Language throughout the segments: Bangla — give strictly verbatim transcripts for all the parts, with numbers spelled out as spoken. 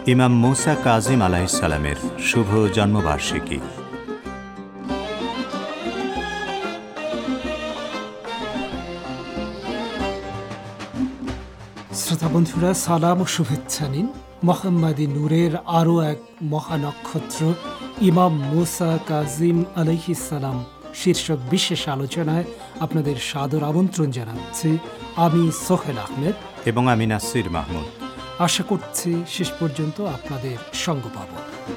ইমাম মুসা কাজিম আলাইহিস সালামের শুভ জন্মবার্ষিকী। শ্রোতা বন্ধুরা, সালাম ও শুভেচ্ছা নিন। মোহাম্মদী নূরের আরও এক মহানক্ষত্র ইমাম মুসা কাজিম আলাইহিস সালাম শীর্ষক বিশেষ আলোচনায় আপনাদের সাদর আমন্ত্রণ জানাচ্ছি আমি সোহেল আহমেদ এবং আমি নাসির মাহমুদ। আশা করছি শেষ পর্যন্ত আপনাদের সঙ্গ পাব।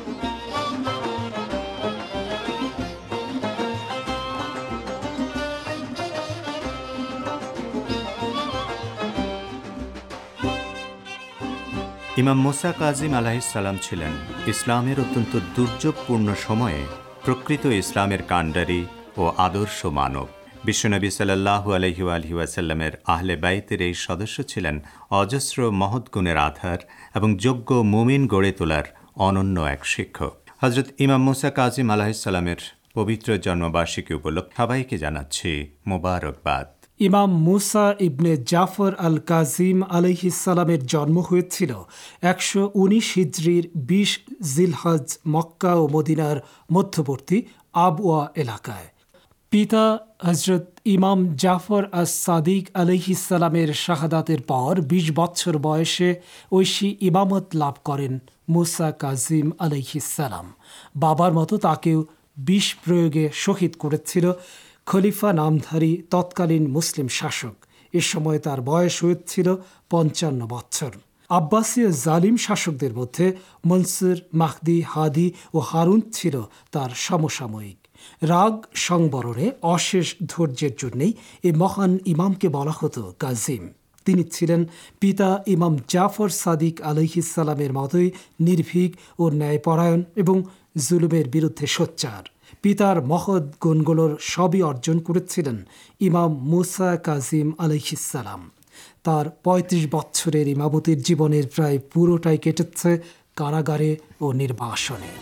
ইমাম মুসা কাজিম আলাইহিস সালাম ছিলেন ইসলামের অত্যন্ত দুর্যোগপূর্ণ সময়ে প্রকৃত ইসলামের কাণ্ডারি ও আদর্শ মানব। বিশ্বনবী সাল্লাল্লাহু আলাইহি আলিহি ওয়াসাল্লামের আহলে বাইতের এই সদস্য ছিলেন অজস্র মহৎ গুণের আধার এবং যোগ্য মুমিন গড়ে তোলার অনন্য এক শিক্ষক। হযরত ইমাম মুসা কাজিম আলাইহিস সালামের পবিত্র জন্মবার্ষিকী উপলক্ষে সবাইকে জানাচ্ছি মোবারকবাদ। ইমাম মুসা ইবনে জাফর আল কাজিম আলাইহিস সালামের জন্ম হয়েছিল একশো উনিশ হিজরির বিশ জিলহজ মক্কা ও মদিনার মধ্যবর্তী আবওয়া এলাকায়। পিতা হজরত ইমাম জাফর আস সাদিক আলাইহিস সালামের শাহাদাতের পর বিশ বছর বয়সে ঐশী ইমামত লাভ করেন মুসা কাজিম আলাইহিস সালাম। বাবার মতো তাকেও বিষ প্রয়োগে শহীদ করেছিল খলিফা নামধারী তৎকালীন মুসলিম শাসক। এ সময় তার বয়স হয়েছিল পঞ্চান্ন বছর। আব্বাসীয় জালিম শাসকদের মধ্যে মনসুর, মাহদি, হাদি ও হারুন ছিল তার সমসাময়িক। রাগ সংবরণে অশেষ ধৈর্যের জন্যেই এই মহান ইমামকে বলা হতো কাজিম। তিনি ছিলেন পিতা ইমাম জাফর সাদিক আলাইহিস সালামের মতোই নির্ভীক ও ন্যায়পরায়ণ এবং জুলুমের বিরুদ্ধে সোচ্চার। পিতার মহৎ গুণগুলোর সবই অর্জন করেছিলেন ইমাম মুসা কাজিম আলাইহিস সালাম। তার পঁয়ত্রিশ বছরের ইমামতির জীবনের প্রায় পুরোটাই কেটেছে কারাগারে ও নির্বাসনে।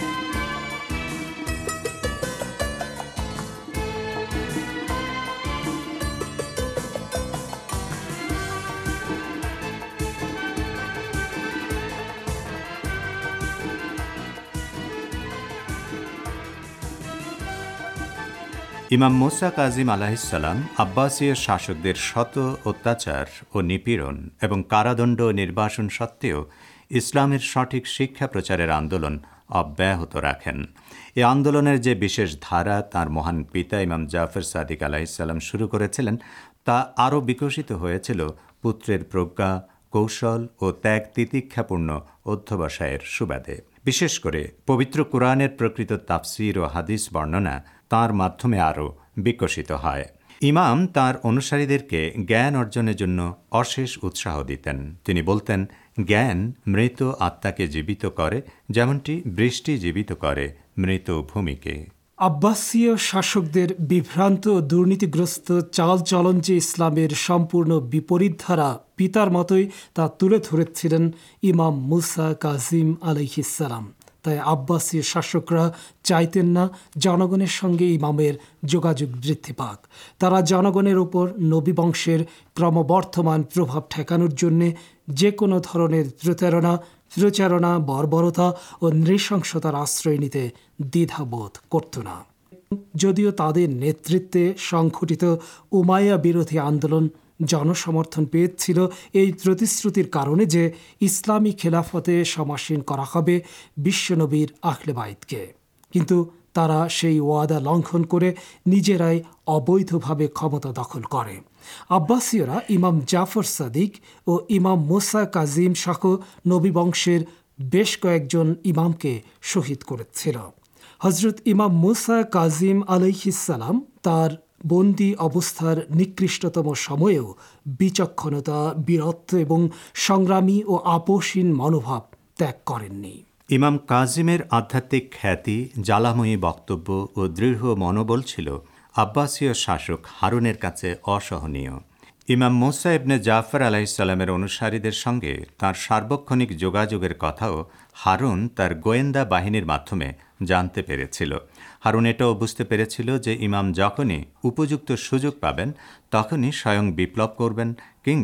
ইমাম মুসা কাজিম আলাইহিস সালাম আব্বাসীয় শাসকদের শত অত্যাচার ও নিপীড়ন এবং কারাদণ্ড নির্বাসন সত্ত্বেও ইসলামের সঠিক শিক্ষা প্রচারের আন্দোলন অব্যাহত রাখেন। এই আন্দোলনের যে বিশেষ ধারা তাঁর মহান পিতা ইমাম জাফর সাদিক আলাইহিস সালাম শুরু করেছিলেন, তা আরও বিকশিত হয়েছিল পুত্রের প্রজ্ঞা, কৌশল ও ত্যাগ তিতিক্ষাপূর্ণ অধ্যবসায়ের সুবাদে। বিশেষ করে পবিত্র কুরআনের প্রকৃত তাফসীর ও হাদিস বর্ণনা তাঁর মাধ্যমে আরও বিকশিত হয়। ইমাম তাঁর অনুসারীদেরকে জ্ঞান অর্জনের জন্য অশেষ উৎসাহ দিতেন। তিনি বলতেন, জ্ঞান মৃত আত্মাকে জীবিত করে, যেমনটি বৃষ্টি জীবিত করে মৃত ভূমিকে। আব্বাসীয় শাসকদের বিভ্রান্ত ও দুর্নীতিগ্রস্ত চালচলন যে ইসলামের সম্পূর্ণ বিপরীত ধারা, পিতার মতোই তা তুলে ধরেছিলেন ইমাম মুসা কাজিম আলাইহিস সালাম। তাই আব্বাসীয় শাসকরা চাইতেন না জনগণের সঙ্গে ইমামের যোগাযোগ বৃদ্ধি পাক। তারা জনগণের ওপর নবী বংশের ক্রমবর্ধমান প্রভাব ঠেকানোর জন্যে যে কোনো ধরনের প্রতারণা, প্রচারণা, বর্বরতা ও নৃশংসতার আশ্রয় নিতে দ্বিধাবোধ করত না। যদিও তাদের নেতৃত্বে সংঘটিত উমাইয়া বিরোধী আন্দোলন জনসমর্থন পেয়েছিল এই প্রতিশ্রুতির কারণে যে ইসলামী খেলাফতে সমাসীন করা হবে বিশ্বনবীর আহলে বাইতকে, কিন্তু তারা সেই ওয়াদা লঙ্ঘন করে নিজেরাই অবৈধভাবে ক্ষমতা দখল করে। আব্বাসীয়রা ইমাম জাফর সাদিক ও ইমাম মুসা কাজিম সহ নবী বংশের বেশ কয়েকজন ইমামকে শহীদ করেছিল। হজরত ইমাম মুসা কাজিম আলাইহিস সালাম তার বন্দী অবস্থার নিকৃষ্টতম সময়েও বিচক্ষণতা, বীরত্ব এবং সংগ্রামী ও আপোষহীন মনোভাব ত্যাগ করেননি। ইমাম কাজিমের আধ্যাত্মিক খ্যাতি, জ্বালাময়ী বক্তব্য ও দৃঢ় মনোবল ছিল আব্বাসীয় শাসক হারুনের কাছে অসহনীয়। ইমাম মুসা ইবনে জাফর আলাইহিস সালামের অনুসারীদের সঙ্গে তাঁর সার্বক্ষণিক যোগাযোগের কথাও হারুন তার গোয়েন্দা বাহিনীর মাধ্যমে জানতে পেরেছিল। হারুন এটাও বুঝতে পেরেছিল যে ইমাম যখনই উপযুক্ত সুযোগ পাবেন তখনই স্বয়ং বিপ্লব করবেন কিংবা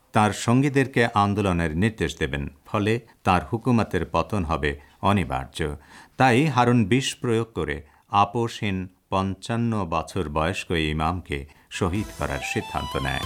তার সঙ্গীদেরকে আন্দোলনের নির্দেশ দেবেন, ফলে তার হুকুমতের পতন হবে অনিবার্য। তাই হারুন বিষ প্রয়োগ করে আপোষহীন পঞ্চান্ন বছর বয়স্ক ইমামকে শহীদ করার সিদ্ধান্ত নেয়।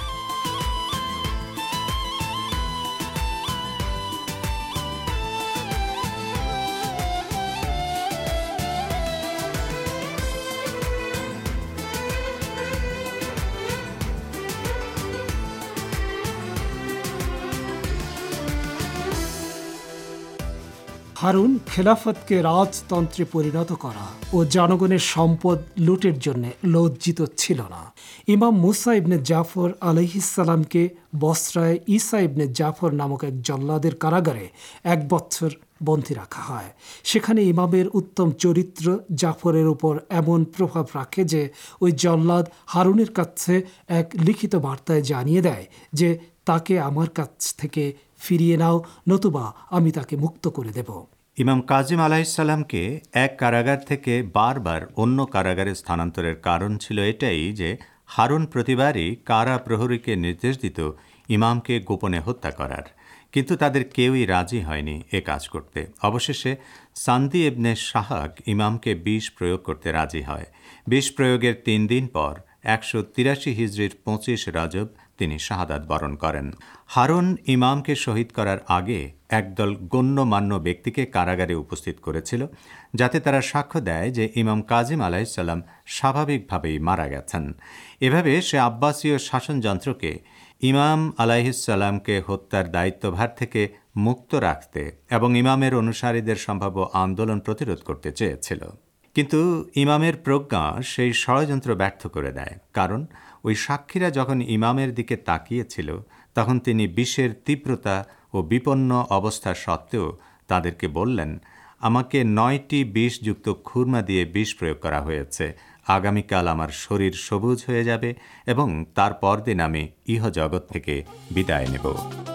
হারুন খেলাফতকে রাজতন্ত্রে পরিণত করা ও জনগণের সম্পদ লুটের জন্য লজ্জিত ছিল না। ইমাম মুসা ইবনে জাফর আলাইহিসসালামকে বসরায় ঈসা ইবনে জাফর নামক এক জল্লাদের কারাগারে এক বছর বন্দী রাখা হয়। সেখানে ইমামের উত্তম চরিত্র জাফরের উপর এমন প্রভাব রাখে যে ওই জল্লাদ হারুনের কাছে এক লিখিত বার্তায় জানিয়ে দেয় যে তাকে আমার কাছ থেকে ফিরিয়ে নাও, নতুবা আমি তাকে মুক্ত করে দেব। ইমাম কাজিম আলাইহিসসালামকে এক কারাগার থেকে বারবার অন্য কারাগারে স্থানান্তরের কারণ ছিল এটাই যে হারুন প্রতিবারই কারা প্রহরীকে নির্দেশ দিত ইমামকে গোপনে হত্যা করার, কিন্তু তাদের কেউই রাজি হয়নি এ কাজ করতে। অবশেষে সান্দি ইবনে শাহাক ইমামকে বিষ প্রয়োগ করতে রাজি হয়। বিষ প্রয়োগের তিন দিন পর একশো তিরাশি হিজরির পঁচিশ রজব তিনি শাহাদাত বরণ করেন। হারুন ইমামকে শহীদ করার আগে একদল গণ্যমান্য ব্যক্তিকে কারাগারে উপস্থিত করেছিল, যাতে তারা সাক্ষ্য দেয় যে ইমাম কাজিম আলাইহিসসালাম স্বাভাবিকভাবেই মারা গেছেন। এভাবে সে আব্বাসীয় শাসনযন্ত্রকে ইমাম আলাইহিসসালামকে হত্যার দায়িত্বভার থেকে মুক্ত রাখতে এবং ইমামের অনুসারীদের সম্ভাব্য আন্দোলন প্রতিরোধ করতে চেয়েছিল। কিন্তু ইমামের প্রজ্ঞা সেই ষড়যন্ত্র ব্যর্থ করে দেয়, কারণ ওই সাক্ষীরা যখন ইমামের দিকে তাকিয়েছিল তখন তিনি বিষের তীব্রতা ও বিপন্ন অবস্থা সত্ত্বেও তাদেরকে বললেন, আমাকে নয়টি বিষযুক্ত খুরমা দিয়ে বিষ প্রয়োগ করা হয়েছে। আগামীকাল আমার শরীর সবুজ হয়ে যাবে এবং তার পরদিন আমি ইহজগৎ থেকে বিদায় নেব।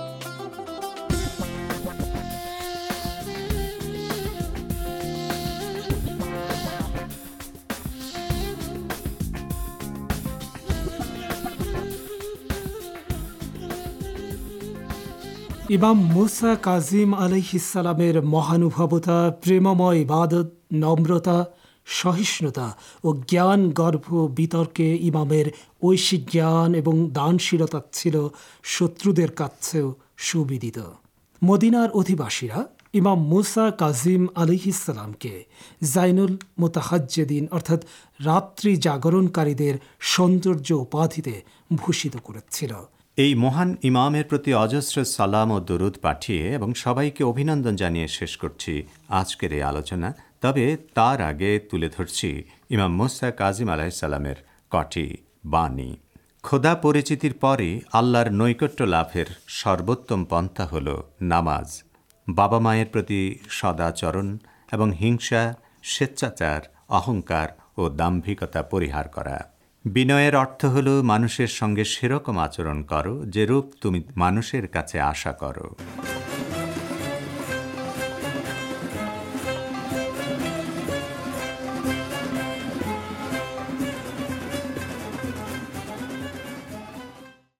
ইমাম মুসা কাজিম আলাইহিসসালামের মহানুভবতা, প্রেমময় ইবাদত, নম্রতা, সহিষ্ণুতা ও জ্ঞান গর্ভ বিতর্কে ইমামের ঐশিক জ্ঞান এবং দানশীলতা ছিল শত্রুদের কাছেও সুবিদিত। মদিনার অধিবাসীরা ইমাম মুসা কাজিম আলাইহিসসালামকে জাইনুল মুতাহাজ্জেদিন অর্থাৎ রাত্রি জাগরণকারীদের সৌন্দর্য উপাধিতে ভূষিত করেছিল। এই মহান ইমামের প্রতি অজস্র সালাম ও দরুদ পাঠিয়ে এবং সবাইকে অভিনন্দন জানিয়ে শেষ করছি আজকের এই আলোচনা। তবে তার আগে তুলে ধরছি ইমাম মুসা কাজিম আলাইহিসসালামের কটি বাণী। খোদা পরিচিতির পরে আল্লাহর নৈকট্য লাভের সর্বোত্তম পন্থা হল নামাজ। বাবা মায়ের প্রতি সদাচরণ এবং হিংসা, স্বেচ্ছাচার, অহংকার ও দাম্ভিকতা পরিহার করা। বিনয়ের অর্থ হল মানুষের সঙ্গে সেরকম আচরণ করো যেরূপ তুমি মানুষের কাছে আশা করো।